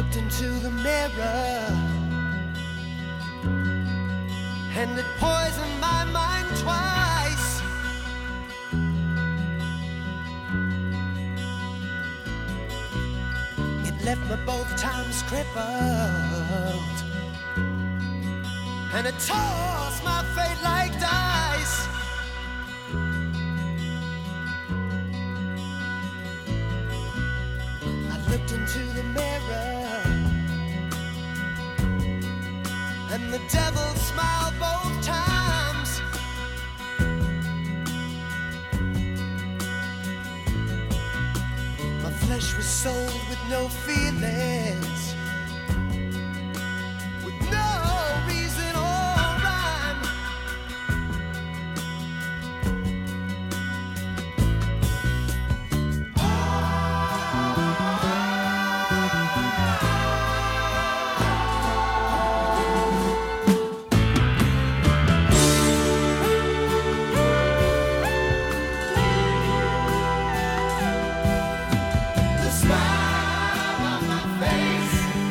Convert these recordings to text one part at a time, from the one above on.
looked into the mirror, and it poisoned my mind twice. It left me both times crippled, and it tossed my fate like dice. I looked into the mirror, and the devil smiled both times. My flesh was sold with no feelings, with no reason or rhyme. The smile on my face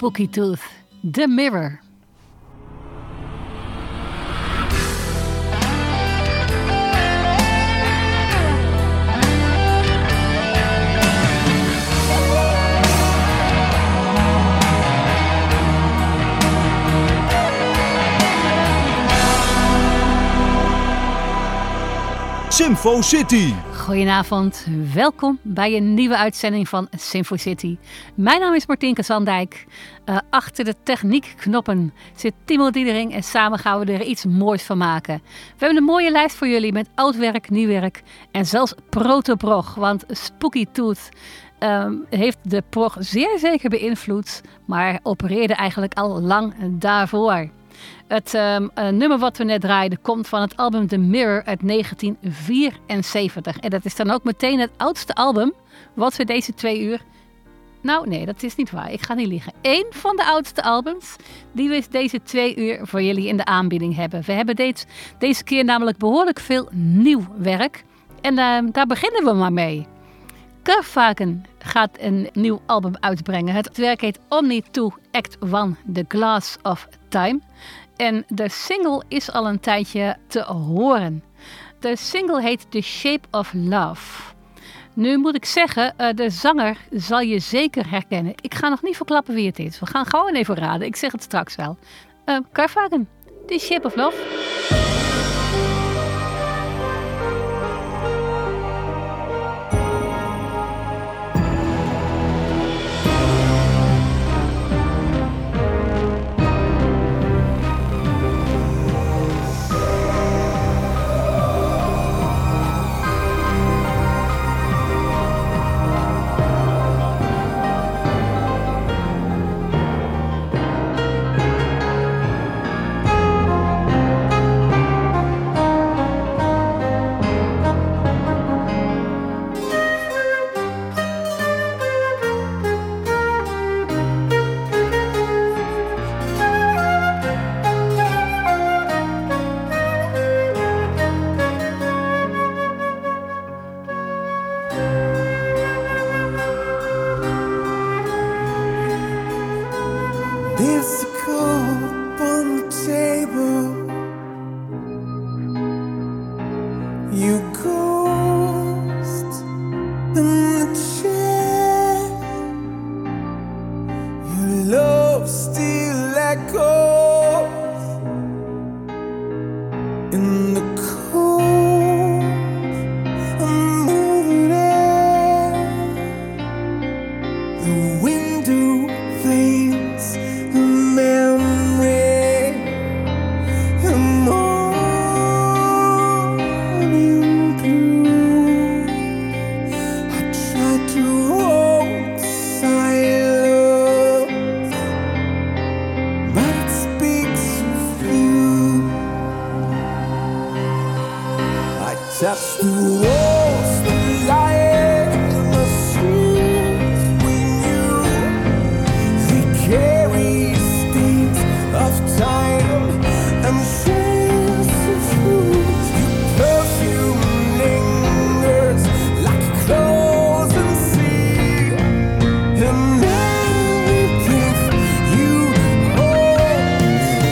Spooky Tooth, The Mirror. Sinfo City. Goedenavond, welkom bij een nieuwe uitzending van Sinfo City. Mijn naam is Martienke Zandijk. Achter de techniekknoppen zit Timo Diedering en samen gaan we er iets moois van maken. We hebben een mooie lijst voor jullie met oud werk, nieuw werk en zelfs proto-prog. Want Spooky Tooth heeft de prog zeer zeker beïnvloed, maar opereerde eigenlijk al lang daarvoor. Het nummer wat we net draaiden komt van het album The Mirror uit 1974. En dat is dan ook meteen het oudste album wat we deze 2 uur... Nou, nee, dat is niet waar. Ik ga niet liegen. 1 van de oudste albums die we deze 2 uur voor jullie in de aanbieding hebben. We hebben deze keer namelijk behoorlijk veel nieuw werk. En daar beginnen we maar mee. Kraftwerken gaat een nieuw album uitbrengen. Het werk heet Omni 2 Act 1 The Glass of Time. En de single is al een tijdje te horen. De single heet The Shape of Love. Nu moet ik zeggen, de zanger zal je zeker herkennen. Ik ga nog niet verklappen wie het is. We gaan gewoon even raden. Ik zeg het straks wel. Kraftwerken, The Shape of Love. There's a cup on the table. You ghost in the chair. Your love still echoes in the cold and moving air. The window veins memory and morning blue. I tried to hold silence, but it speaks of you. I touched the walls, the light, and the streets with you. They carry of time and sense of truth. Your perfume lingers like a closing sea, and every breath you hold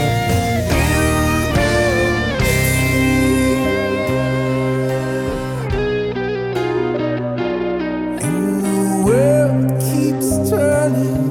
in the tree. And the world keeps turning.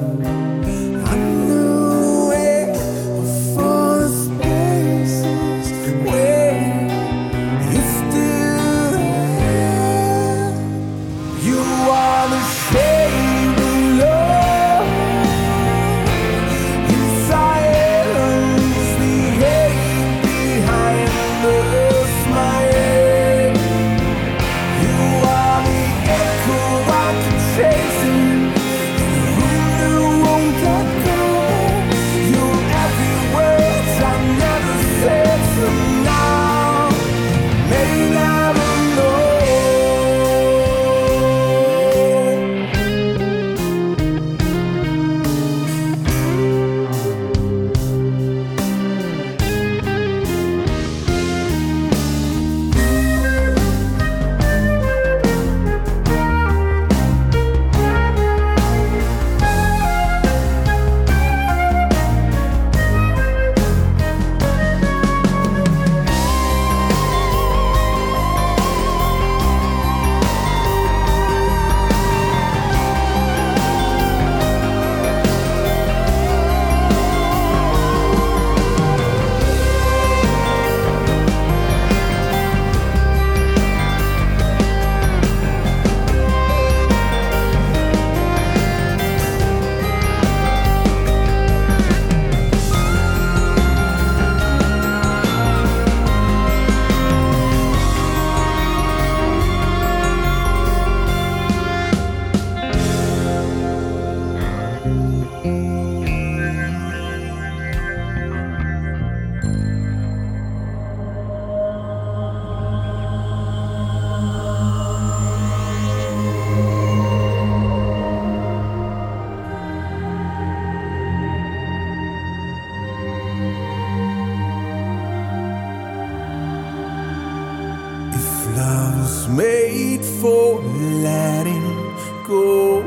for letting go?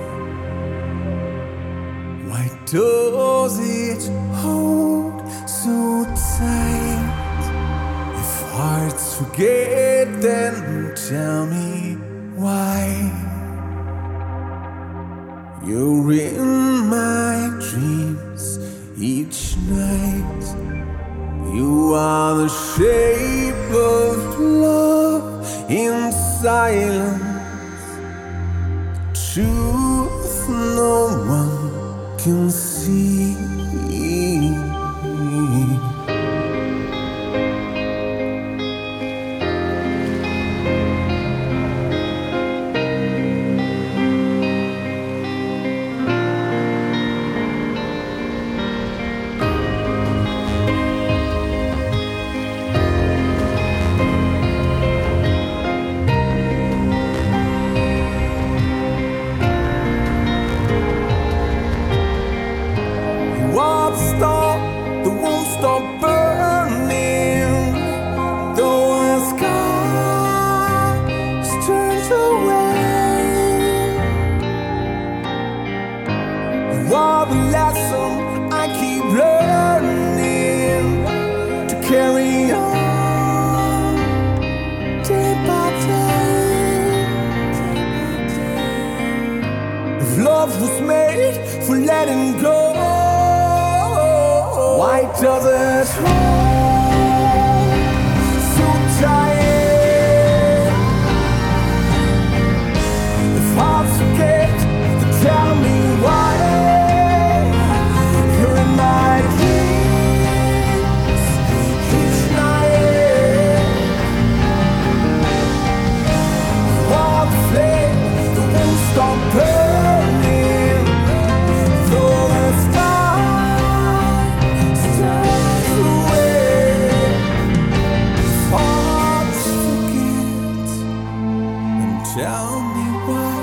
Why does it hold so tight? If hearts forget, then tell me why. You're in my dreams each night. You are the shape of love in silence. Truth no one can see. Love was made for letting go. Why does it hold so tight? If hearts forget, then tell me why. You're in my dreams each night. You are the flame that won't stop burning. Though the sky stands away, if hearts forget, then tell me why.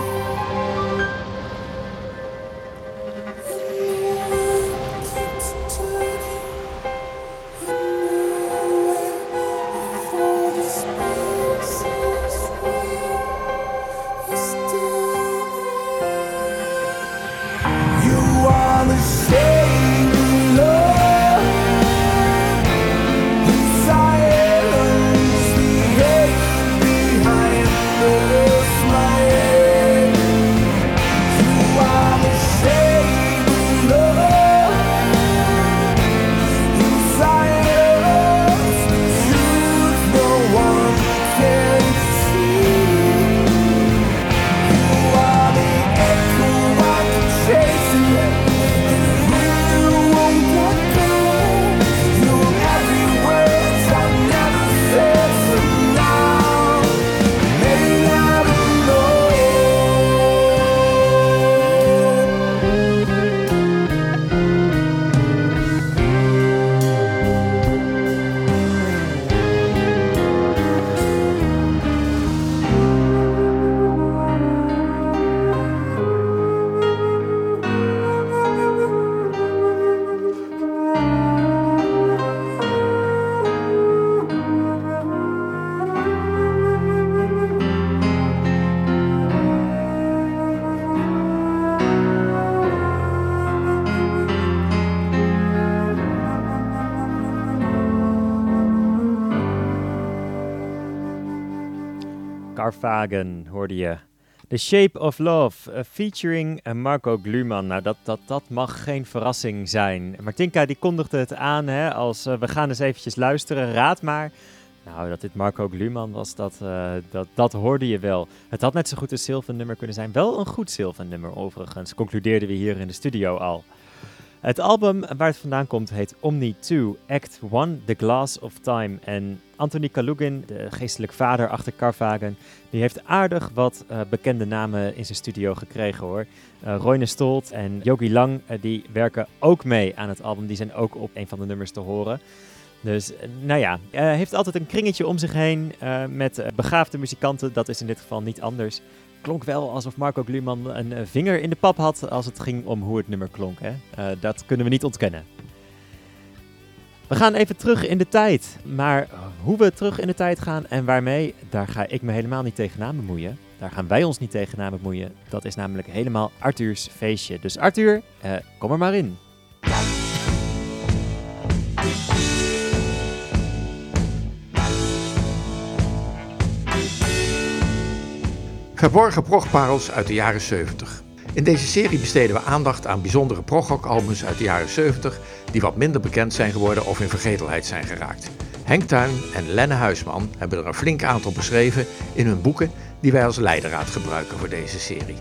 Carphagen hoorde je. The Shape of Love, featuring Marco Gluman. Nou, dat mag geen verrassing zijn. Martinka die kondigde het aan als we gaan eens eventjes luisteren. Raad maar. Nou, dat dit Marco Gluman was, dat hoorde je wel. Het had net zo goed een Sylvan-nummer kunnen zijn. Wel een goed Sylvan-nummer overigens, concludeerden we hier in de studio al. Het album waar het vandaan komt heet Omni 2, Act 1, The Glass of Time. En Anthony Kalugin, de geestelijk vader achter Carphagen, die heeft aardig wat bekende namen in zijn studio gekregen hoor. Roine Stolt en Yogi Lang, die werken ook mee aan het album. Die zijn ook op een van de nummers te horen. Dus, heeft altijd een kringetje om zich heen met begaafde muzikanten. Dat is in dit geval niet anders. Klonk wel alsof Marco Gluman een vinger in de pap had als het ging om hoe het nummer klonk. Hè? Dat kunnen we niet ontkennen. We gaan even terug in de tijd. Maar hoe we terug in de tijd gaan en waarmee, daar ga ik me helemaal niet tegenaan bemoeien. Daar gaan wij ons niet tegenaan bemoeien. Dat is namelijk helemaal Arthurs feestje. Dus Arthur, kom er maar in. Verborgen progparels uit de jaren 70. In deze serie besteden we aandacht aan bijzondere progrock-albums uit de jaren 70 die wat minder bekend zijn geworden of in vergetelheid zijn geraakt. Henk Tuin en Lenne Huisman hebben er een flink aantal beschreven in hun boeken die wij als leidraad gebruiken voor deze serie.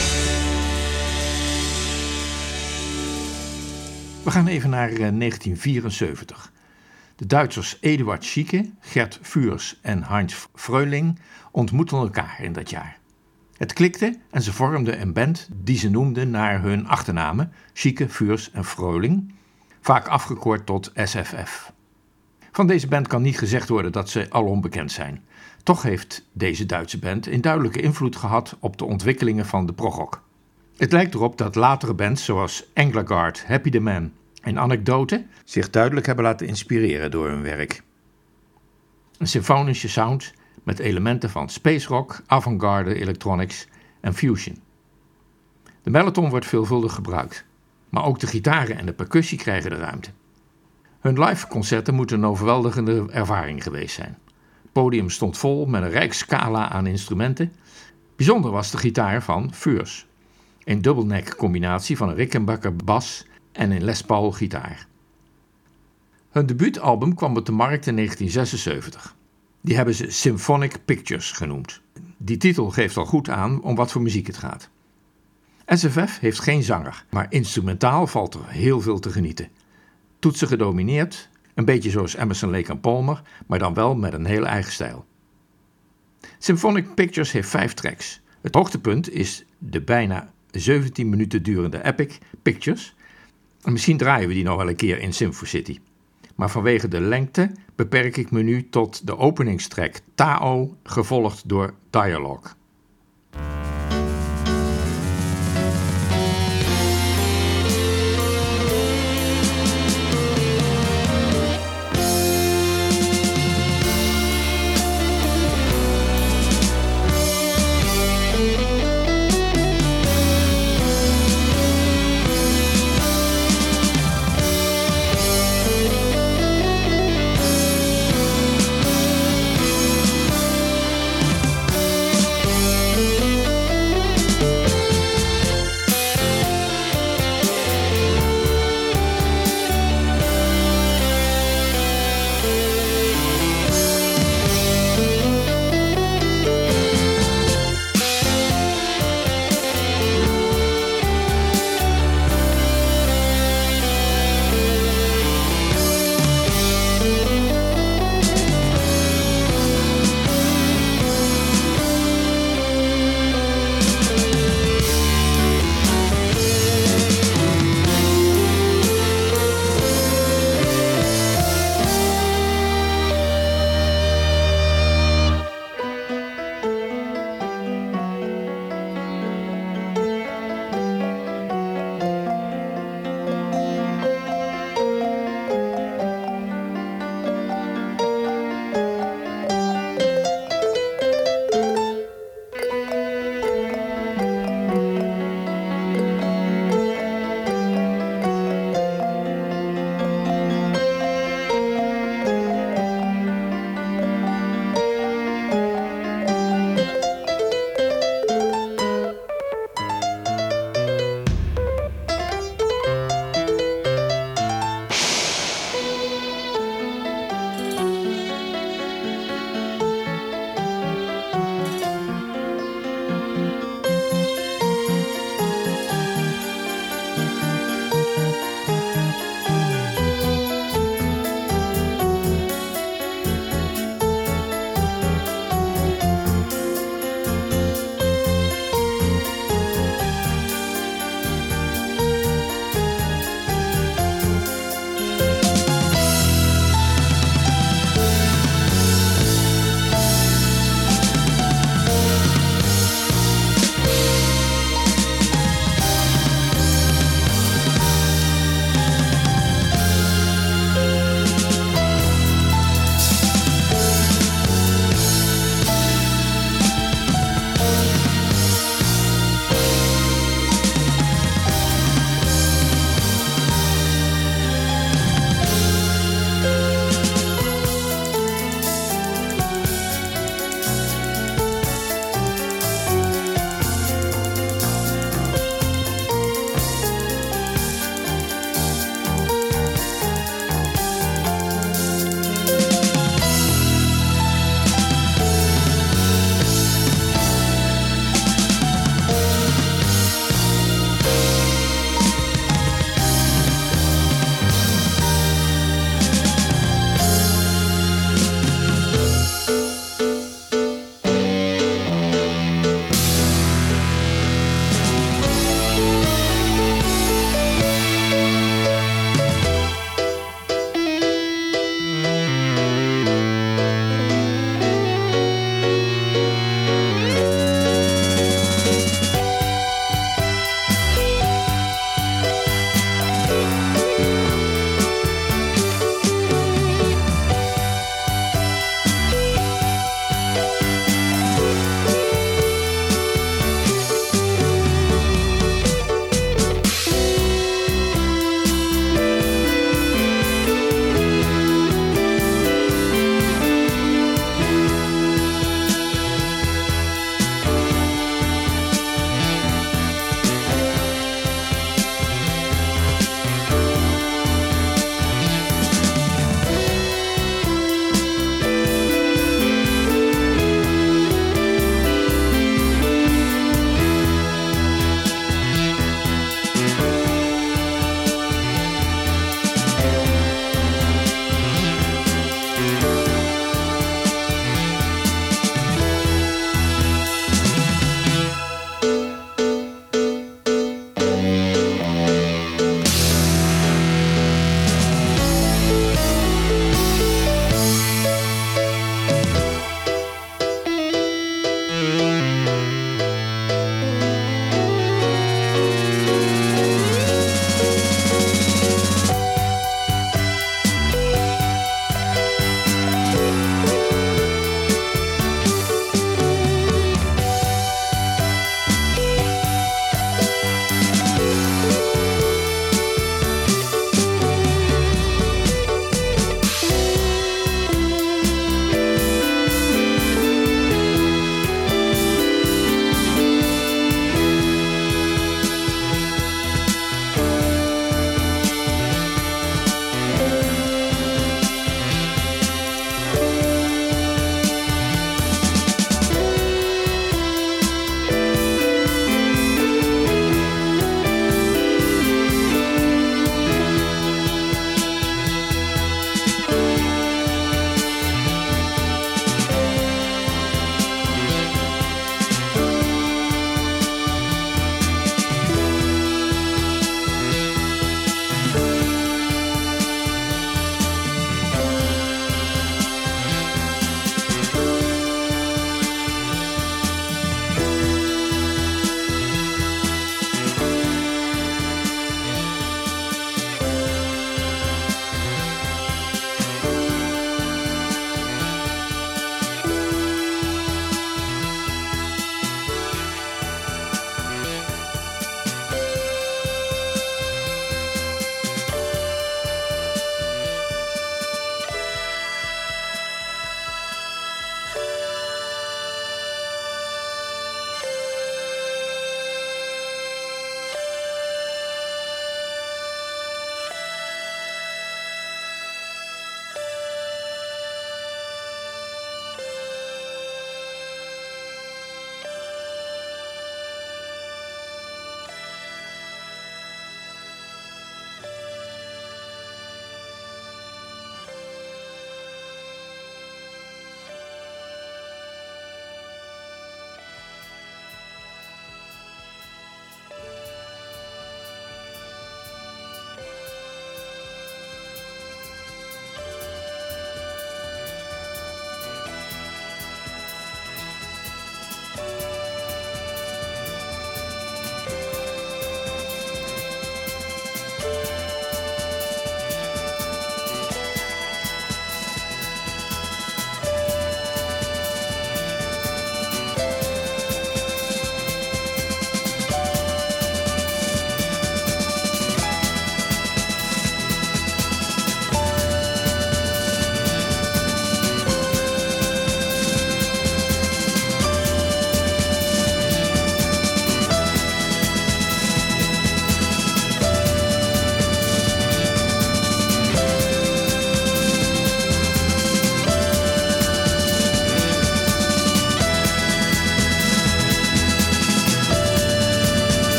We gaan even naar 1974. De Duitsers Eduard Schieke, Gert Vuurs en Heinz Fröhling ontmoetten elkaar in dat jaar. Het klikte en ze vormden een band die ze noemden naar hun achternamen, Schieke, Vuurs en Fröhling, vaak afgekort tot SFF. Van deze band kan niet gezegd worden dat ze al onbekend zijn. Toch heeft deze Duitse band een duidelijke invloed gehad op de ontwikkelingen van de progrock. Het lijkt erop dat latere bands zoals Engelgard, Happy the Man en Anekdote zich duidelijk hebben laten inspireren door hun werk. Een symfonische sound met elementen van space rock, avant-garde, electronics en fusion. De melloton wordt veelvuldig gebruikt, maar ook de gitaren en de percussie krijgen de ruimte. Hun live concerten moeten een overweldigende ervaring geweest zijn. Het podium stond vol met een rijk scala aan instrumenten. Bijzonder was de gitaar van Vuurs, een dubbelneck combinatie van een Rickenbacker bas en een Les Paul gitaar. Hun debuutalbum kwam op de markt in 1976. Die hebben ze Symphonic Pictures genoemd. Die titel geeft al goed aan om wat voor muziek het gaat. SFF heeft geen zanger, maar instrumentaal valt er heel veel te genieten. Toetsen gedomineerd, een beetje zoals Emerson, Lake and Palmer, maar dan wel met een heel eigen stijl. Symphonic Pictures heeft 5 tracks. Het hoogtepunt is de bijna 17 minuten durende epic Pictures. En misschien draaien we die nog wel een keer in Symfo City. Maar vanwege de lengte beperk ik me nu tot de openingstrack Tao, gevolgd door Dialogue.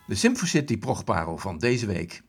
De Symfocity progparel van deze week.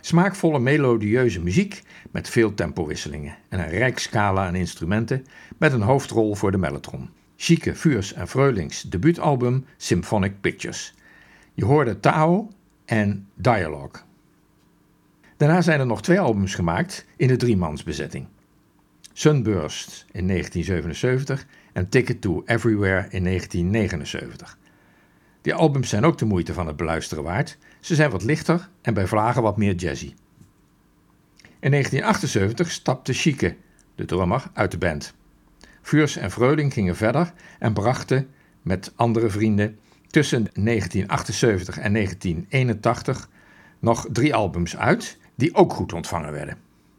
Smaakvolle melodieuze muziek met veel tempowisselingen en een rijk scala aan instrumenten met een hoofdrol voor de mellotron. Chique, Vuurs en Freulings debuutalbum Symphonic Pictures. Je hoorde Tao en Dialogue. Daarna zijn er nog 2 albums gemaakt in de 3-mansbezetting. Sunburst in 1977 en Ticket to Everywhere in 1979. Die albums zijn ook de moeite van het beluisteren waard. Ze zijn wat lichter en bij vlagen wat meer jazzy. In 1978 stapte Chique, de drummer, uit de band. Vuurs en Freuling gingen verder en brachten met andere vrienden tussen 1978 en 1981 nog 3 albums uit die ook goed ontvangen werden.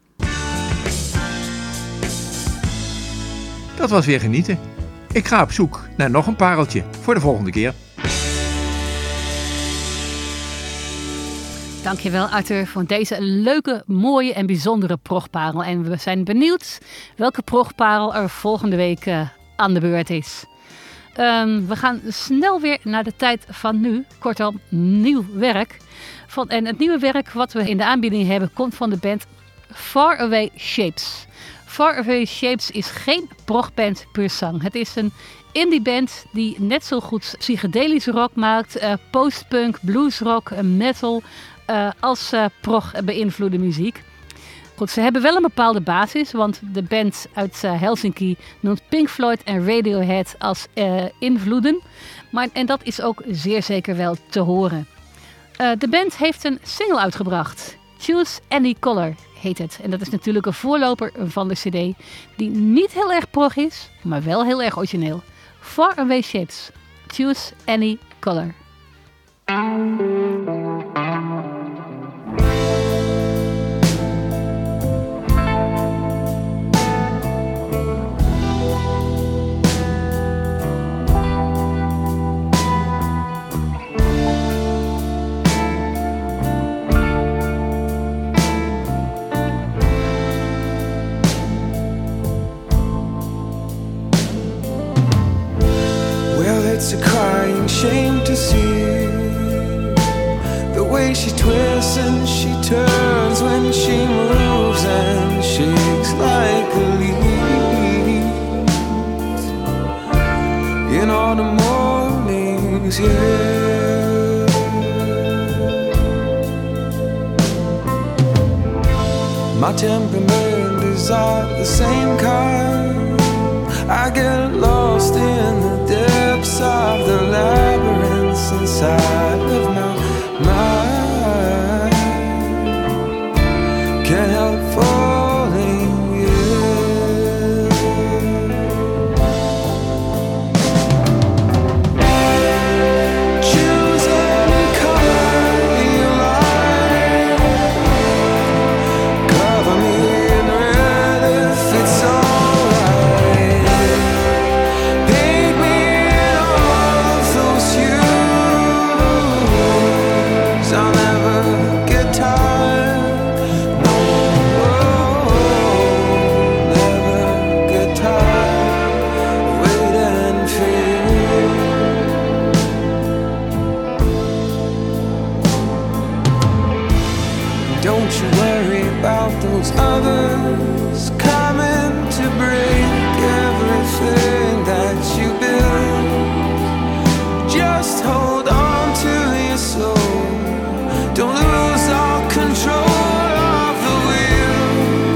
Dat was weer genieten. Ik ga op zoek naar nog een pareltje voor de volgende keer. Dankjewel Arthur voor deze leuke, mooie en bijzondere progparel. En we zijn benieuwd welke progparel er volgende week aan de beurt is. We gaan snel weer naar de tijd van nu. Kortom, nieuw werk. En het nieuwe werk wat we in de aanbieding hebben komt van de band Far Away Shapes. Far Away Shapes is geen progband puur sang. Het is een indie band die net zo goed psychedelische rock maakt, postpunk, bluesrock, metal als prog beïnvloede muziek. Goed, ze hebben wel een bepaalde basis, want de band uit Helsinki noemt Pink Floyd en Radiohead als invloeden. En dat is ook zeer zeker wel te horen. De band heeft een single uitgebracht. Choose Any Color heet het. En dat is natuurlijk een voorloper van de cd die niet heel erg prog is, maar wel heel erg origineel. Far Away Shapes. Choose Any Color. It's a crying shame to see the way she twists and she turns when she moves and shakes like a leaf in autumn mornings, yeah. My temperament is of the same kind. I get lost in the depths of the labyrinths inside of my mind. Can't help falling, yeah. Choose any color you like. Cover me in red if it's alright. I'll never get tired. No, never get tired. Wait and fear. Don't you worry about those others coming to break everything that you build. Just hold on to your soul. Don't lose all control of the wheel.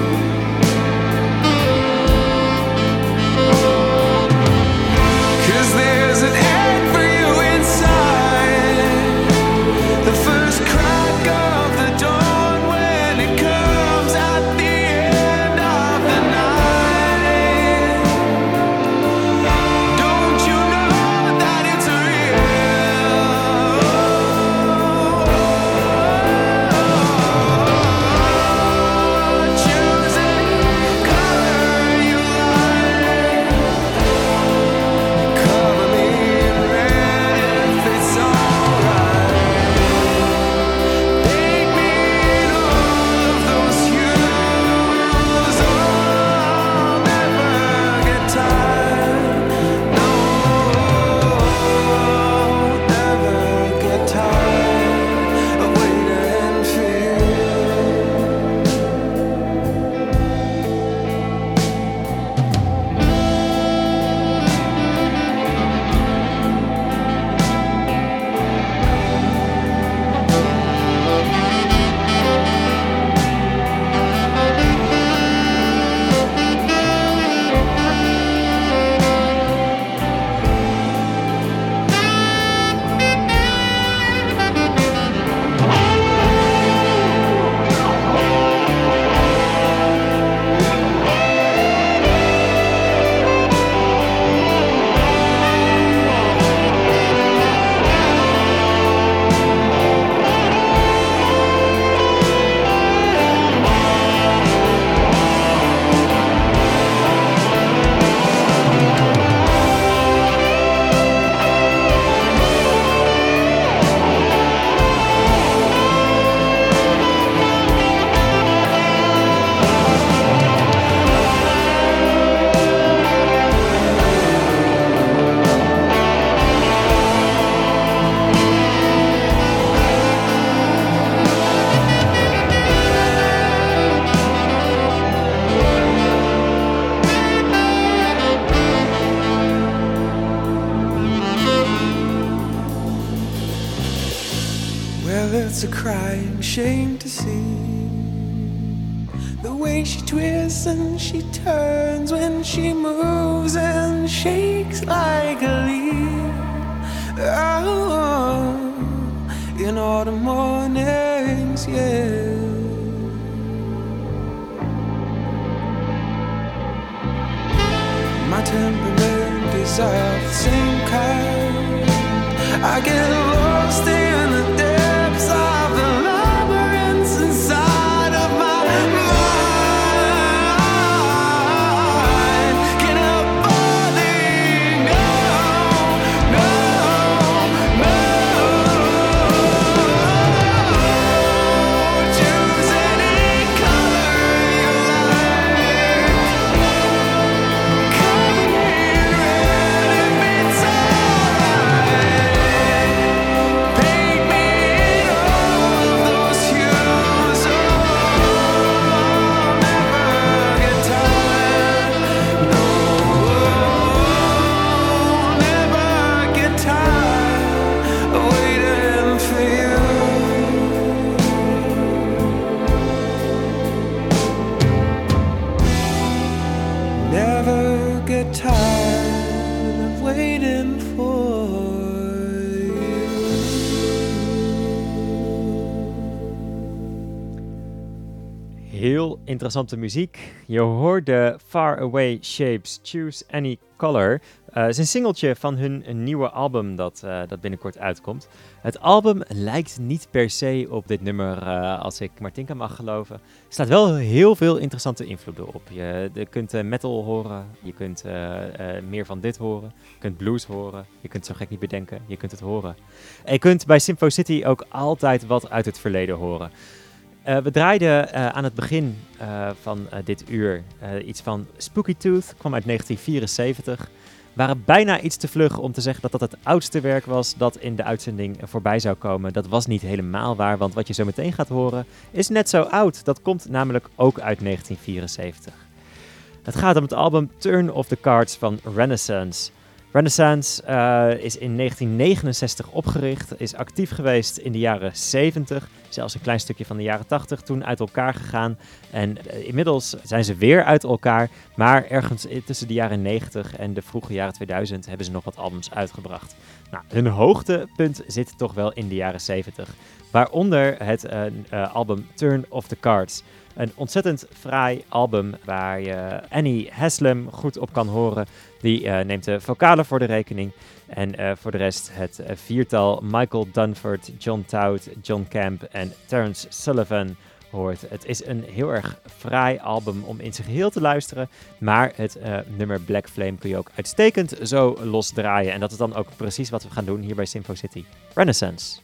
'Cause there's an end for you inside. The first crack of the dawn when it comes at the end of the night. Don't Well, it's a crying shame to see the way she twists and she turns when she moves and shakes like a leaf. Oh, in autumn mornings, yeah. My temperament is of the same kind. I get lost in the depths of the labyrinths inside of my mind. Can't help falling, no, no, no. Choose any color you like. Cover me in red if it's alright. Paint me in all of those hues. Oh, I'll never get tired. No, I'll never get tired of waiting for you. Never get tired of waiting for you. Heel interessante muziek. Je hoorde Far Away Shapes, Choose Any Color. Het is een singeltje van hun nieuwe album dat binnenkort uitkomt. Het album lijkt niet per se op dit nummer, als ik Martinka mag geloven. Er staat wel heel veel interessante invloeden op. Je kunt metal horen, je kunt meer van dit horen, je kunt blues horen, je kunt het zo gek niet bedenken, je kunt het horen. En je kunt bij Sympho City ook altijd wat uit het verleden horen. We draaiden aan het begin van dit uur iets van Spooky Tooth, kwam uit 1974. Waren bijna iets te vlug om te zeggen dat dat het oudste werk was dat in de uitzending voorbij zou komen. Dat was niet helemaal waar, want wat je zo meteen gaat horen is net zo oud. Dat komt namelijk ook uit 1974. Het gaat om het album Turn of the Cards van Renaissance. Renaissance is in 1969 opgericht, is actief geweest in de jaren 70, zelfs een klein stukje van de jaren 80, toen uit elkaar gegaan. En inmiddels zijn ze weer uit elkaar, maar ergens tussen de jaren 90 en de vroege jaren 2000 hebben ze nog wat albums uitgebracht. Nou, hun hoogtepunt zit toch wel in de jaren 70, waaronder het album Turn of the Cards. Een ontzettend fraai album waar je Annie Haslam goed op kan horen. Die neemt de vocalen voor de rekening. En voor de rest het viertal Michael Dunford, John Toud, John Camp en Terence Sullivan hoort. Het is een heel erg fraai album om in zijn geheel te luisteren. Maar het nummer Black Flame kun je ook uitstekend zo losdraaien. En dat is dan ook precies wat we gaan doen hier bij Sympho City. Renaissance.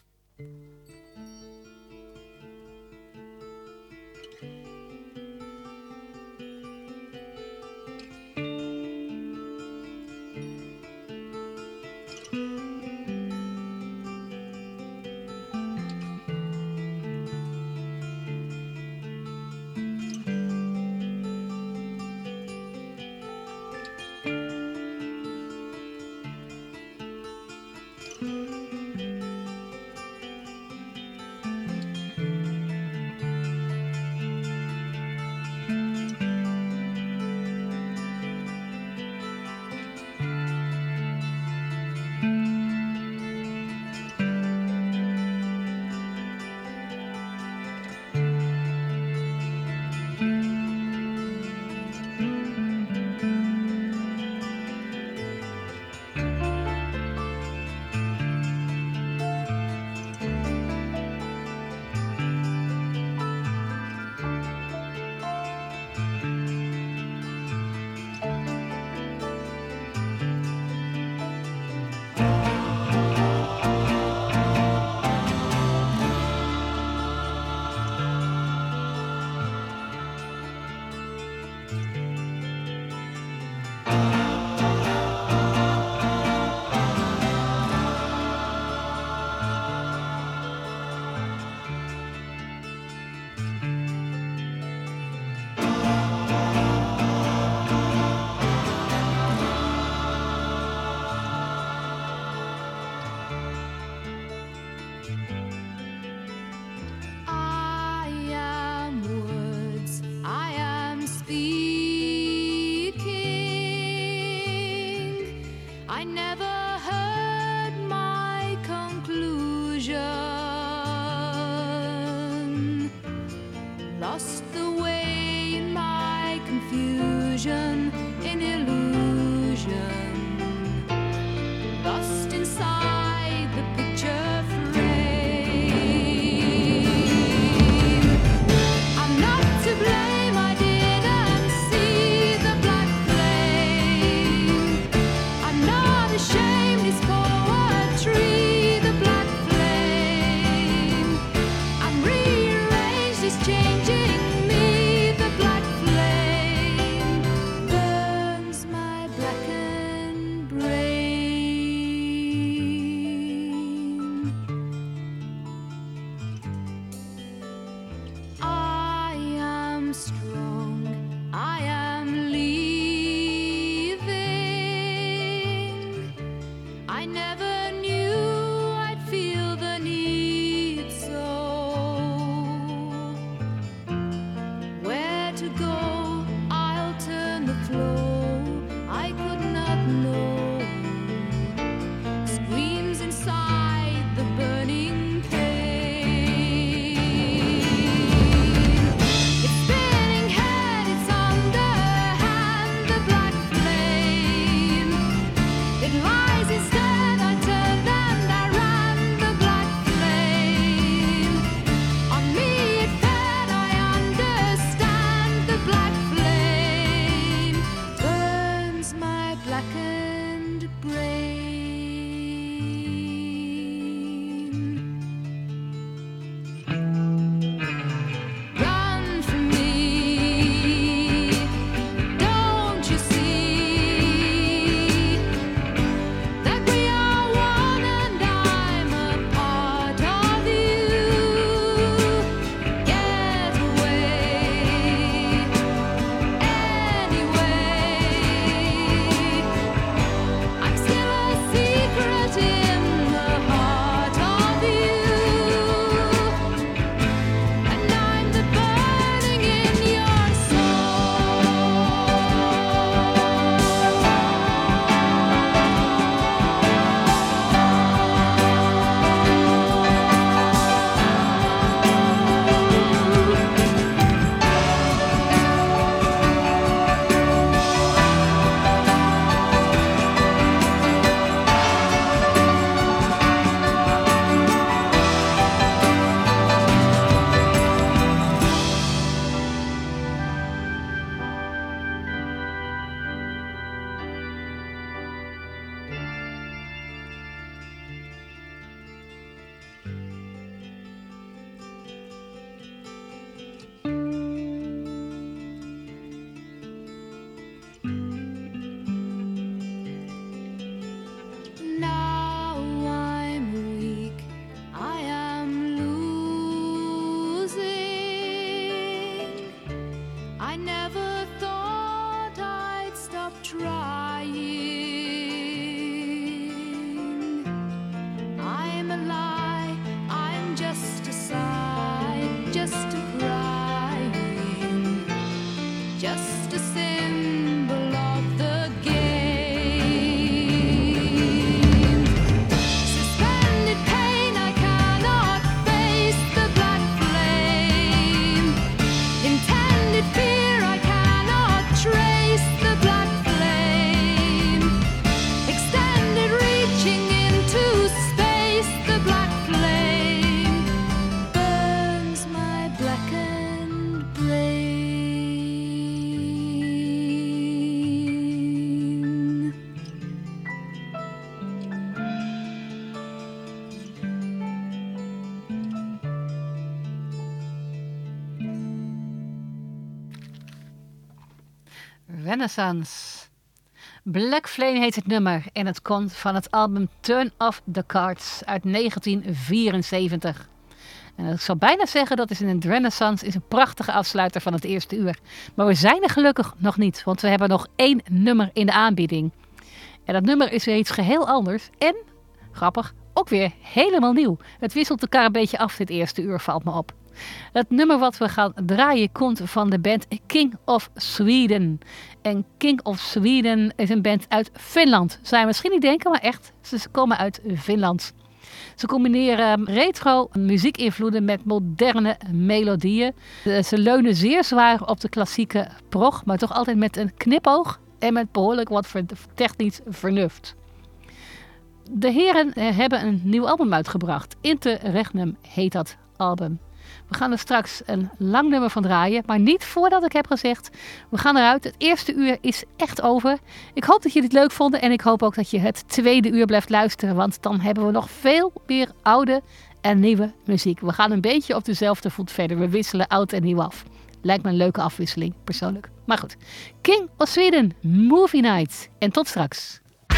Renaissance. Black Flame heet het nummer en het komt van het album Turn Off the Cards uit 1974. En ik zou bijna zeggen dat is een Renaissance is een prachtige afsluiter van het eerste uur. Maar we zijn er gelukkig nog niet, want we hebben nog 1 nummer in de aanbieding. En dat nummer is weer iets geheel anders en, grappig, ook weer helemaal nieuw. Het wisselt elkaar een beetje af dit eerste uur, valt me op. Het nummer wat we gaan draaien komt van de band King of Sweden. En King of Sweden is een band uit Finland. Zou je misschien niet denken, maar echt, ze komen uit Finland. Ze combineren retro muziekinvloeden met moderne melodieën. Ze leunen zeer zwaar op de klassieke prog, maar toch altijd met een knipoog en met behoorlijk wat technisch vernuft. De heren hebben een nieuw album uitgebracht. Interregnum heet dat album. We gaan er straks een lang nummer van draaien, maar niet voordat ik heb gezegd, we gaan eruit. Het eerste uur is echt over. Ik hoop dat jullie het leuk vonden en ik hoop ook dat je het tweede uur blijft luisteren, want dan hebben we nog veel meer oude en nieuwe muziek. We gaan een beetje op dezelfde voet verder. We wisselen oud en nieuw af. Lijkt me een leuke afwisseling, persoonlijk. Maar goed, King of Sweden, Movie Night. En tot straks.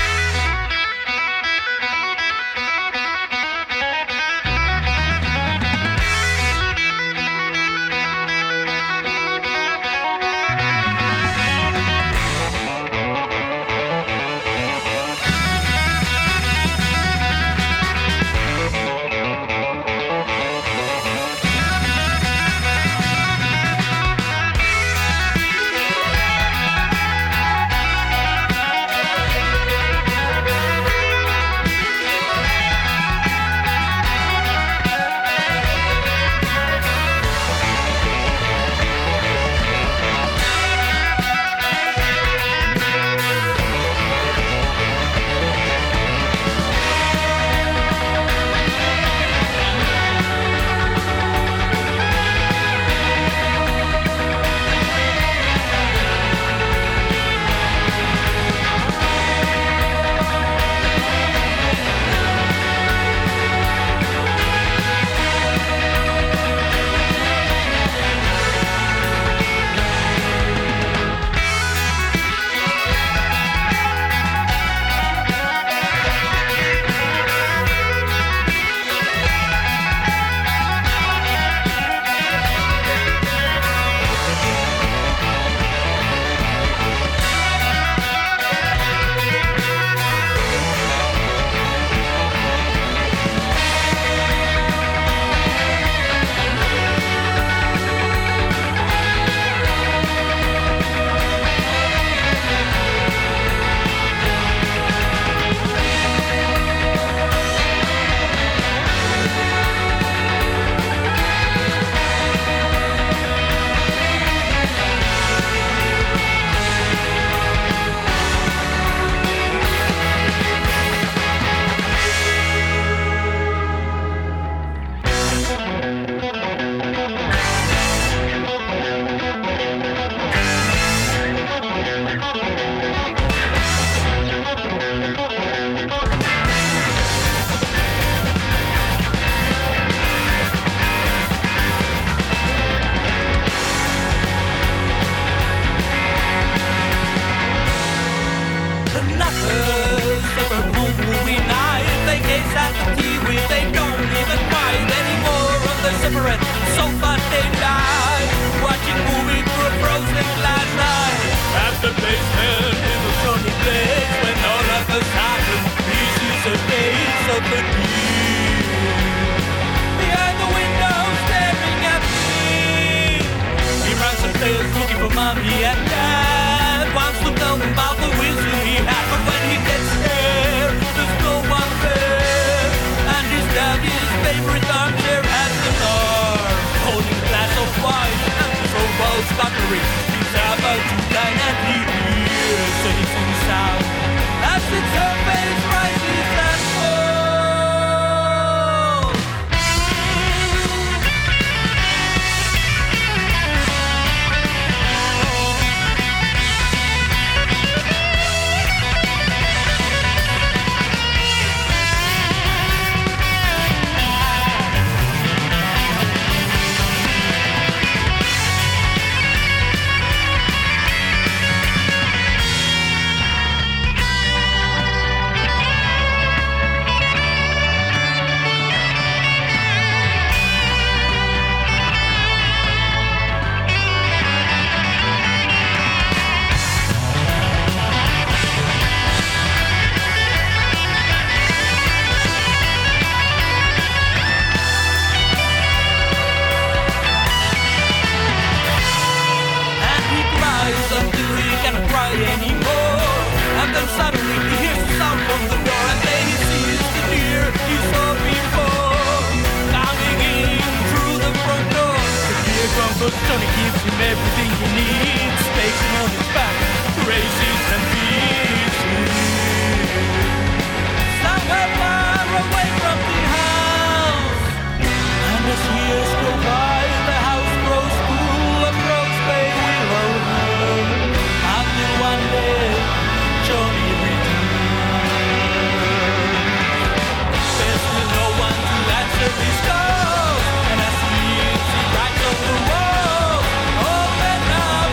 Mommy and Dad wants to know about the wisdom he had, but when he gets there, there's no one there. And his daddy's favorite armchair has an arm, holding a glass of wine and provost cutlery. He's about to dine and he hears the hissing sound as the surface rises and falls. but Sonny gives him everything he needs. Takes him on his back, races and beats him. Somewhere far away from the house, and as years go by, the house grows full of rose bay willow. Until one day, Johnny returns. There's still no one to answer his call, and as he leaves, he writes on the wall, open up,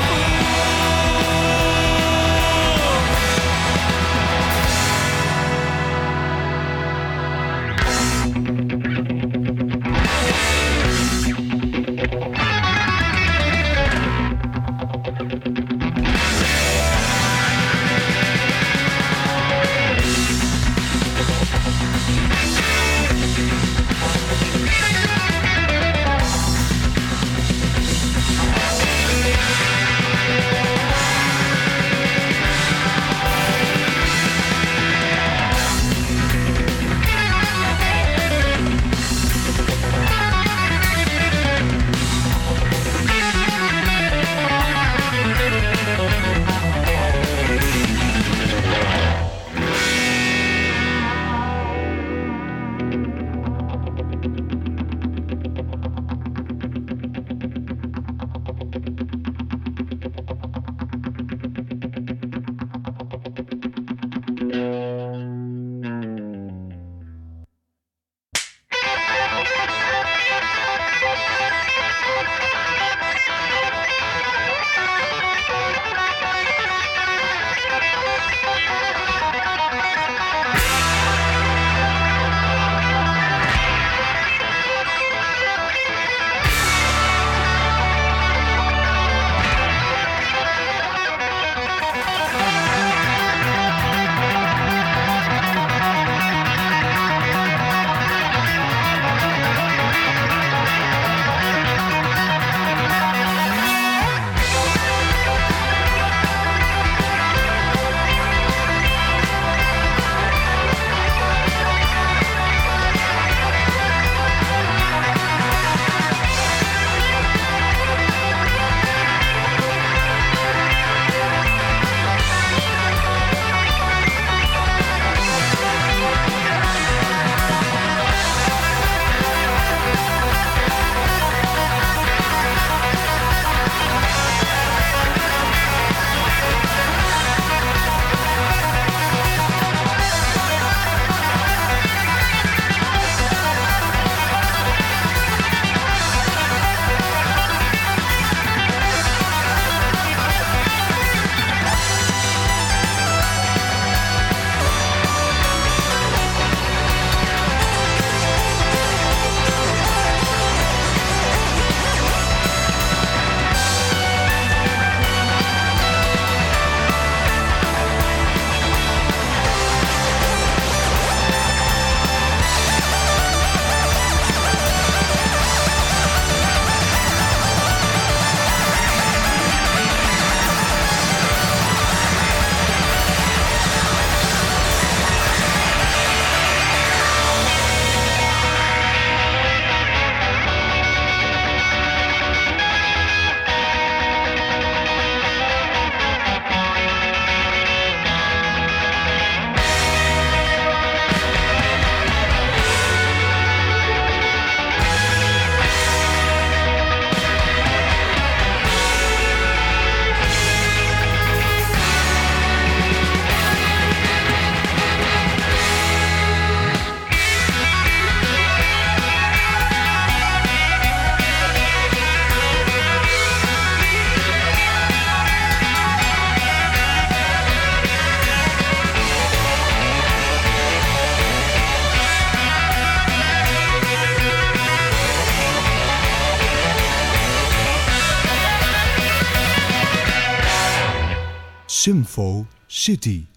Symfo City.